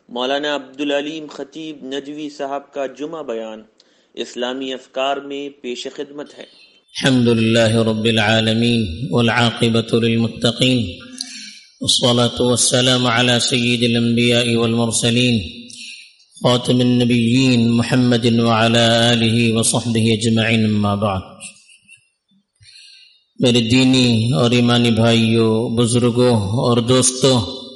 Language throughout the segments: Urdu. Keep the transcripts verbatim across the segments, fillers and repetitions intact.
مولانا عبدالعلیم خطیب ندوی صاحب کا جمعہ بیان اسلامی افکار میں پیش خدمت ہے۔ الحمد للہ رب العالمین والعاقبۃ للمتقین والصلاة والسلام على سید الانبیاء والمرسلین خاتم النبیین محمد وعلى آلہ وصحبہ اجمعین، اما بعد۔ میرے دینی اور ایمانی بھائیوں، بزرگوں اور دوستوں،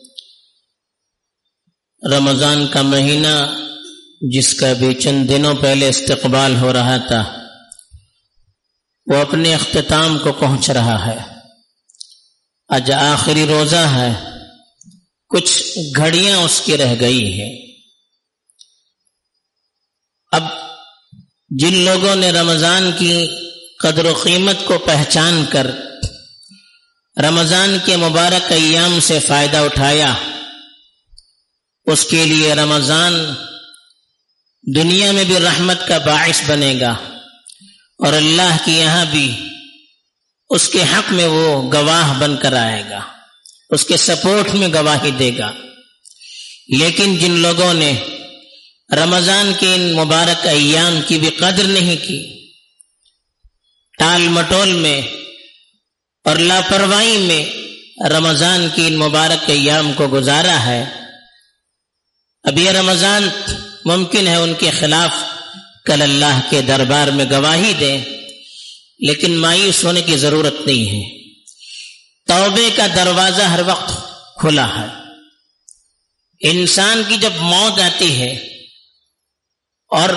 رمضان کا مہینہ جس کا بھی چند دنوں پہلے استقبال ہو رہا تھا وہ اپنے اختتام کو پہنچ رہا ہے۔ آج آخری روزہ ہے، کچھ گھڑیاں اس کی رہ گئی ہیں۔ اب جن لوگوں نے رمضان کی قدر و قیمت کو پہچان کر رمضان کے مبارک ایام سے فائدہ اٹھایا، اس کے لیے رمضان دنیا میں بھی رحمت کا باعث بنے گا اور اللہ کے یہاں بھی اس کے حق میں وہ گواہ بن کر آئے گا، اس کے سپورٹ میں گواہی دے گا۔ لیکن جن لوگوں نے رمضان کے ان مبارک ایام کی بھی قدر نہیں کی، ٹال مٹول میں اور لاپرواہی میں رمضان کی ان مبارک ایام کو گزارا ہے، اب یہ رمضان ممکن ہے ان کے خلاف کل اللہ کے دربار میں گواہی دیں، لیکن مایوس ہونے کی ضرورت نہیں ہے۔ توبے کا دروازہ ہر وقت کھلا ہے۔ انسان کی جب موت آتی ہے اور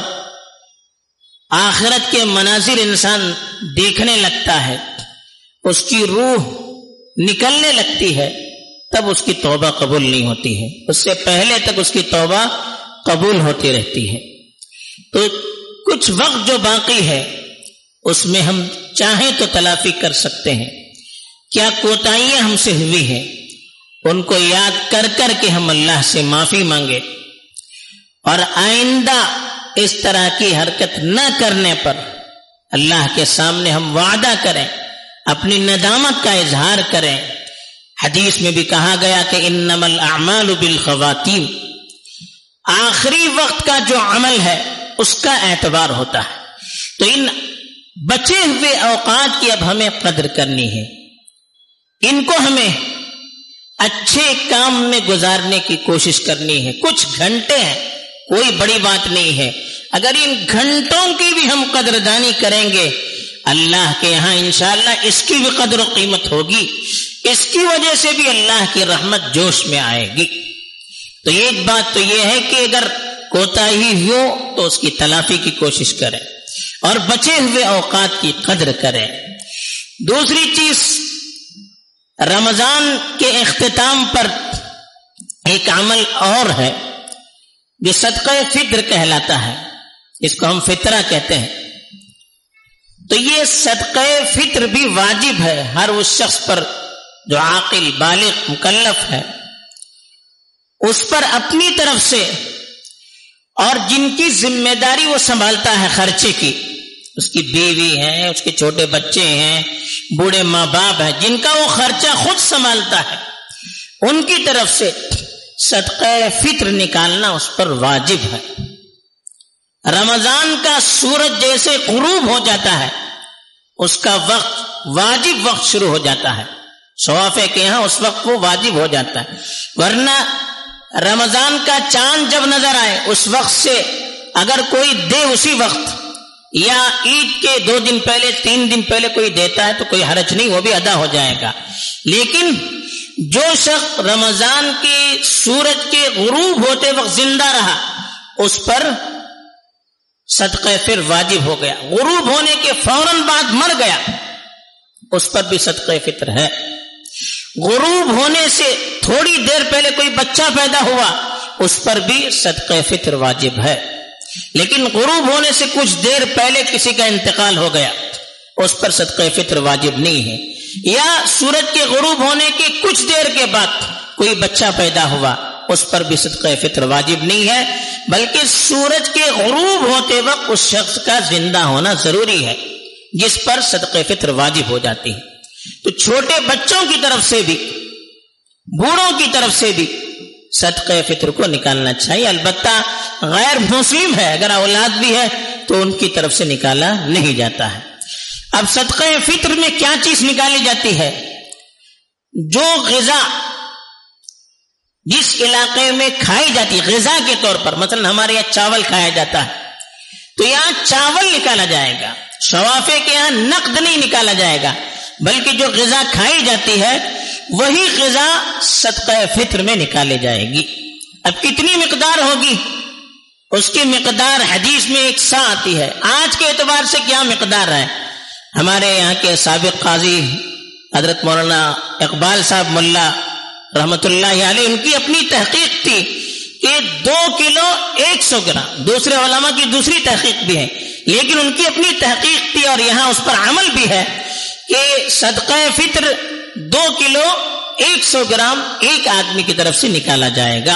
آخرت کے مناظر انسان دیکھنے لگتا ہے، اس کی روح نکلنے لگتی ہے، تب اس کی توبہ قبول نہیں ہوتی ہے، اس سے پہلے تک اس کی توبہ قبول ہوتی رہتی ہے۔ تو کچھ وقت جو باقی ہے اس میں ہم چاہیں تو تلافی کر سکتے ہیں۔ کیا کوتاہیاں ہم سے ہوئی ہیں ان کو یاد کر کر کے ہم اللہ سے معافی مانگے اور آئندہ اس طرح کی حرکت نہ کرنے پر اللہ کے سامنے ہم وعدہ کریں، اپنی ندامت کا اظہار کریں۔ حدیث میں بھی کہا گیا کہ انما الاعمال بالخواتیم، آخری وقت کا جو عمل ہے اس کا اعتبار ہوتا ہے۔ تو ان بچے ہوئے اوقات کی اب ہمیں قدر کرنی ہے، ان کو ہمیں اچھے کام میں گزارنے کی کوشش کرنی ہے۔ کچھ گھنٹے ہیں، کوئی بڑی بات نہیں ہے، اگر ان گھنٹوں کی بھی ہم قدردانی کریں گے اللہ کے یہاں انشاءاللہ اس کی بھی قدر و قیمت ہوگی، اس کی وجہ سے بھی اللہ کی رحمت جوش میں آئے گی۔ تو ایک بات تو یہ ہے کہ اگر کوتاہی ہو تو اس کی تلافی کی کوشش کریں اور بچے ہوئے اوقات کی قدر کریں۔ دوسری چیز، رمضان کے اختتام پر ایک عمل اور ہے جو صدقہ فطر کہلاتا ہے، اس کو ہم فطرہ کہتے ہیں۔ تو یہ صدقہ فطر بھی واجب ہے ہر اس شخص پر جو عاقل بالغ مکلف ہے، اس پر اپنی طرف سے، اور جن کی ذمہ داری وہ سنبھالتا ہے خرچے کی، اس کی بیوی ہے، اس کے چھوٹے بچے ہیں، بوڑھے ماں باپ ہیں، جن کا وہ خرچہ خود سنبھالتا ہے، ان کی طرف سے صدقہ فطر نکالنا اس پر واجب ہے۔ رمضان کا سورج جیسے غروب ہو جاتا ہے اس کا وقت واجب وقت شروع ہو جاتا ہے، صوافے کے ہاں اس وقت وہ واجب ہو جاتا ہے، ورنہ رمضان کا چاند جب نظر آئے اس وقت سے اگر کوئی دے اسی وقت، یا عید کے دو دن پہلے تین دن پہلے کوئی دیتا ہے تو کوئی حرج نہیں، وہ بھی ادا ہو جائے گا۔ لیکن جو شخص رمضان کی سورج کے غروب ہوتے وقت زندہ رہا اس پر صدقہ فطر واجب ہو گیا، غروب ہونے کے فوراً بعد مر گیا اس پر بھی صدقہ فطر ہے، غروب ہونے سے تھوڑی دیر پہلے کوئی بچہ پیدا ہوا اس پر بھی صدقہ فطر واجب ہے، لیکن غروب ہونے سے کچھ دیر پہلے کسی کا انتقال ہو گیا اس پر صدقہ فطر واجب نہیں ہے، یا سورج کے غروب ہونے کے کچھ دیر کے بعد کوئی بچہ پیدا ہوا اس پر بھی صدقہ فطر واجب نہیں ہے، بلکہ سورج کے غروب ہوتے وقت اس شخص کا زندہ ہونا ضروری ہے جس پر صدقہ فطر واجب ہو جاتی ہے۔ تو چھوٹے بچوں کی طرف سے بھی، بوڑھوں کی طرف سے بھی صدقہ فطر کو نکالنا چاہیے. البتہ غیر مسلم ہے، اگر اولاد بھی ہے تو ان کی طرف سے نکالا نہیں جاتا ہے. اب صدقہ فطر میں کیا چیز نکالی جاتی ہے؟ جو غذا جس علاقے میں کھائی جاتی ہے غذا کے طور پر، مثلا ہمارے یہاں چاول کھایا جاتا ہے تو یہاں چاول نکالا جائے گا. شوافے کے یہاں نقد نہیں نکالا جائے گا، بلکہ جو غذا کھائی جاتی ہے وہی غذا صدقہ فطر میں نکالے جائے گی. اب کتنی مقدار ہوگی؟ اس کی مقدار حدیث میں ایک سا آتی ہے. آج کے اعتبار سے کیا مقدار ہے؟ ہمارے یہاں کے سابق قاضی حضرت مولانا اقبال صاحب ملا رحمت اللہ علیہ، ان کی اپنی تحقیق تھی کہ دو کلو ایک سو گرام. دوسرے علماء کی دوسری تحقیق بھی ہے، لیکن ان کی اپنی تحقیق تھی اور یہاں اس پر عمل بھی ہے کہ صدقہ فطر دو کلو ایک سو گرام ایک آدمی کی طرف سے نکالا جائے گا.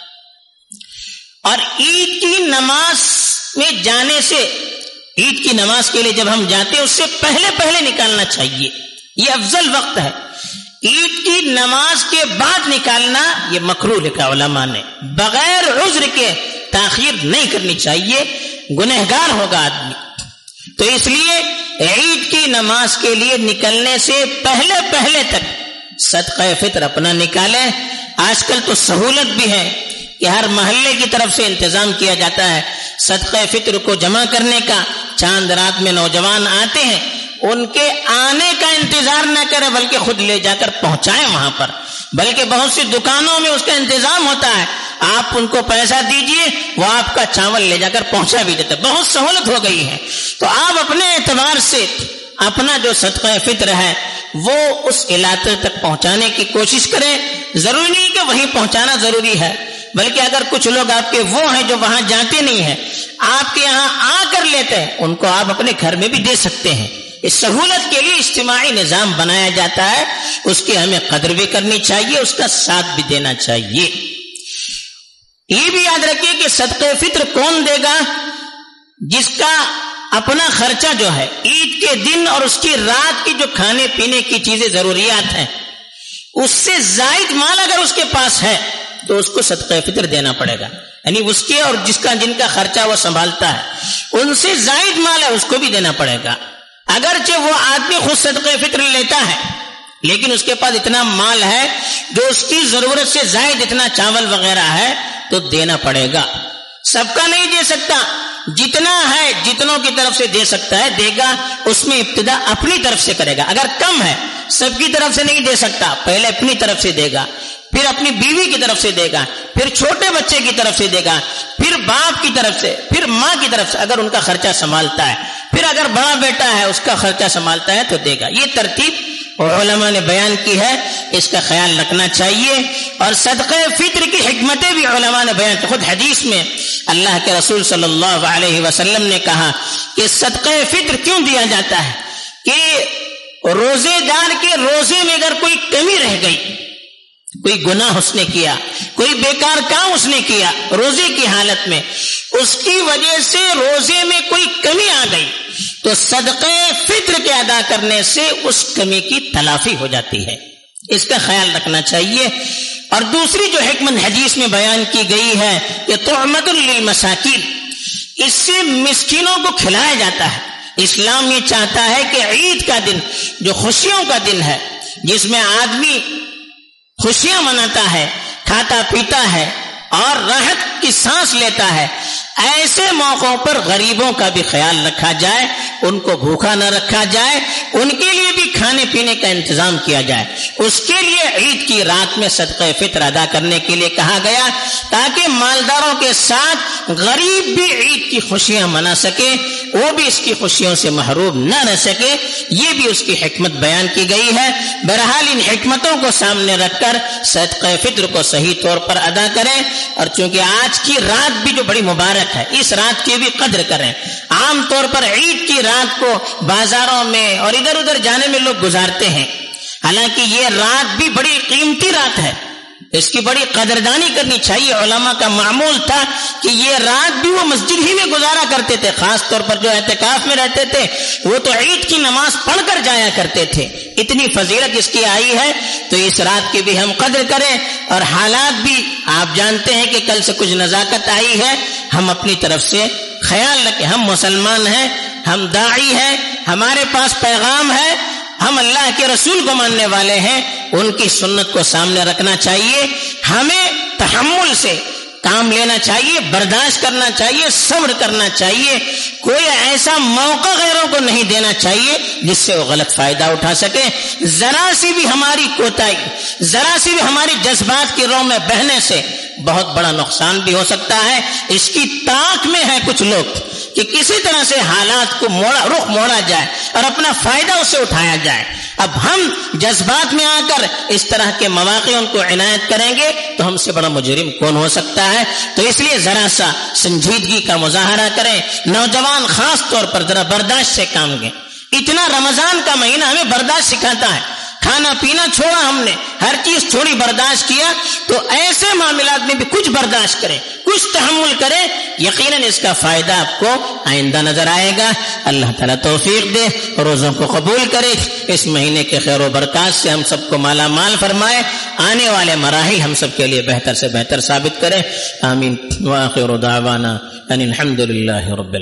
اور عید کی نماز میں جانے سے، عید کی نماز کے لیے جب ہم جاتے ہیں اس سے پہلے پہلے نکالنا چاہیے، یہ افضل وقت ہے. عید کی نماز کے بعد نکالنا یہ مکروہ لکھا علماء نے. بغیر عذر کے تاخیر نہیں کرنی چاہیے، گنہگار ہوگا آدمی. تو اس لیے عید کی نماز کے لیے نکلنے سے پہلے پہلے تک صدقہ فطر اپنا نکالیں. آج کل تو سہولت بھی ہے کہ ہر محلے کی طرف سے انتظام کیا جاتا ہے صدقہ فطر کو جمع کرنے کا. چاند رات میں نوجوان آتے ہیں، ان کے آنے کا انتظار نہ کریں بلکہ خود لے جا کر پہنچائیں وہاں پر. بلکہ بہت سی دکانوں میں اس کا انتظام ہوتا ہے، آپ ان کو پیسہ دیجئے وہ آپ کا چاول لے جا کر پہنچا بھی دیتے. بہت سہولت ہو گئی ہے. تو آپ اپنے اعتبار سے اپنا جو صدقہ فطر ہے وہ اس علاقے تک پہنچانے کی کوشش کریں. ضروری نہیں کہ وہیں پہنچانا ضروری ہے، بلکہ اگر کچھ لوگ آپ کے وہ ہیں جو وہاں جاتے نہیں ہیں، آپ کے یہاں آ کر لیتے ہیں، ان کو آپ اپنے گھر میں بھی دے سکتے ہیں. اس سہولت کے لیے اجتماعی نظام بنایا جاتا ہے، اس کی ہمیں قدر بھی کرنی چاہیے، اس کا ساتھ بھی دینا چاہیے. یہ بھی یاد رکھیے کہ صدقہ فطر کون دے گا؟ جس کا اپنا خرچہ جو ہے عید کے دن اور اس کی رات کی جو کھانے پینے کی چیزیں ضروریات ہیں اس سے زائد مال اگر اس کے پاس ہے تو اس کو صدقہ فطر دینا پڑے گا. یعنی اس کے اور جس کا جن کا خرچہ وہ سنبھالتا ہے ان سے زائد مال ہے اس کو بھی دینا پڑے گا. اگرچہ وہ آدمی خود صدقہ فطر لیتا ہے لیکن اس کے پاس اتنا مال ہے جو اس کی ضرورت سے زائد اتنا چاول وغیرہ ہے تو دینا پڑے گا. سب کا نہیں دے سکتا، جتنا ہے جتنوں کی طرف سے دے سکتا ہے دے گا. اس میں ابتدا اپنی طرف سے کرے گا. اگر کم ہے سب کی طرف سے نہیں دے سکتا، پہلے اپنی طرف سے دے گا، پھر اپنی بیوی کی طرف سے دے گا، پھر چھوٹے بچے کی طرف سے دے گا، پھر باپ کی طرف سے، پھر ماں کی طرف سے اگر ان کا خرچہ سنبھالتا ہے، پھر اگر بڑا بیٹا ہے اس کا خرچہ سنبھالتا ہے تو دے گا. یہ ترتیب علماء نے بیان کی ہے، اس کا خیال رکھنا چاہیے. اور صدقہ فطر کی حکمتیں بھی علماء نے بیان کی. خود حدیث میں اللہ کے رسول صلی اللہ علیہ وسلم نے کہا کہ صدقہ فطر کیوں دیا جاتا ہے کہ روزے دار کے روزے میں اگر کوئی کمی رہ گئی، کوئی گناہ اس نے کیا، کوئی بیکار کام اس نے کیا روزے کی حالت میں، اس کی وجہ سے روزے میں کوئی کمی آ گئی تو صدقہ فطر کے ادا کرنے سے اس کمی کی تلافی ہو جاتی ہے. اس کا خیال رکھنا چاہیے. اور دوسری جو حکمت حدیث میں بیان کی گئی ہے کہ طعمۃ للمساکین، اس سے مسکینوں کو کھلایا جاتا ہے. اسلام یہ چاہتا ہے کہ عید کا دن جو خوشیوں کا دن ہے، جس میں آدمی خوشیاں مناتا ہے، کھاتا پیتا ہے اور راحت کی سانس لیتا ہے، ایسے موقعوں پر غریبوں کا بھی خیال رکھا جائے، ان کو بھوکا نہ رکھا جائے، ان کے لیے بھی کھانے پینے کا انتظام کیا جائے. اس کے لیے عید کی رات میں صدقہ فطر ادا کرنے کے لیے کہا گیا تاکہ مالداروں کے ساتھ غریب بھی عید کی خوشیاں منا سکے، وہ بھی اس کی خوشیوں سے محروم نہ رہ سکے. یہ بھی اس کی حکمت بیان کی گئی ہے. بہرحال ان حکمتوں کو سامنے رکھ کر صدقہ فطر کو صحیح طور پر ادا کریں. اور چونکہ آج کی رات بھی جو بڑی مبارک ہے، اس رات کی بھی قدر کریں. عام طور پر عید کی رات کو بازاروں میں اور ادھر ادھر جانے میں لوگ گزارتے ہیں، حالانکہ یہ رات بھی بڑی قیمتی رات ہے. اس کی بڑی قدردانی کرنی چاہیے. علماء کا معمول تھا کہ یہ رات بھی وہ مسجد ہی میں گزارا کرتے تھے. خاص طور پر جو اعتکاف میں رہتے تھے وہ تو عید کی نماز پڑھ کر جایا کرتے تھے. اتنی فضیلت اس کی آئی ہے تو اس رات کی بھی ہم قدر کریں. اور حالات بھی آپ جانتے ہیں کہ کل سے کچھ نزاکت آئی ہے, ہم اپنی طرف سے خیال رکھیں. ہم مسلمان ہیں, ہم داعی ہیں, ہمارے پاس پیغام ہے, ہم اللہ کے رسول کو ماننے والے ہیں, ان کی سنت کو سامنے رکھنا چاہیے. ہمیں تحمل سے کام لینا چاہیے, برداشت کرنا چاہیے, صبر کرنا چاہیے. کوئی ایسا موقع غیروں کو نہیں دینا چاہیے جس سے وہ غلط فائدہ اٹھا سکے. ذرا سی بھی ہماری کوتاہی, ذرا سی بھی ہماری جذبات کی رو میں بہنے سے بہت بڑا نقصان بھی ہو سکتا ہے. اس کی طاق میں ہے کچھ لوگ کہ کسی طرح سے حالات کو موڑا رخ موڑا جائے اور اپنا فائدہ اسے اٹھایا جائے. اب ہم جذبات میں آ کر اس طرح کے مواقع ان کو عنایت کریں گے تو ہم سے بڑا مجرم کون ہو سکتا ہے. تو اس لیے ذرا سا سنجیدگی کا مظاہرہ کریں. نوجوان خاص طور پر ذرا برداشت سے کام لیں. اتنا رمضان کا مہینہ ہمیں برداشت سکھاتا ہے. کھانا پینا چھوڑا ہم نے, ہر چیز تھوڑی برداشت کیا, تو ایسے معاملات میں بھی کچھ برداشت کریں, کچھ تحمل کریں. یقیناً اس کا فائدہ آپ کو آئندہ نظر آئے گا. اللہ تعالیٰ توفیق دے, روزوں کو قبول کرے, اس مہینے کے خیر و برکات سے ہم سب کو مالا مال فرمائے, آنے والے مراحل ہم سب کے لیے بہتر سے بہتر ثابت کرے. آمین. وآخر دعوانا ان الحمد للہ رب العالمین.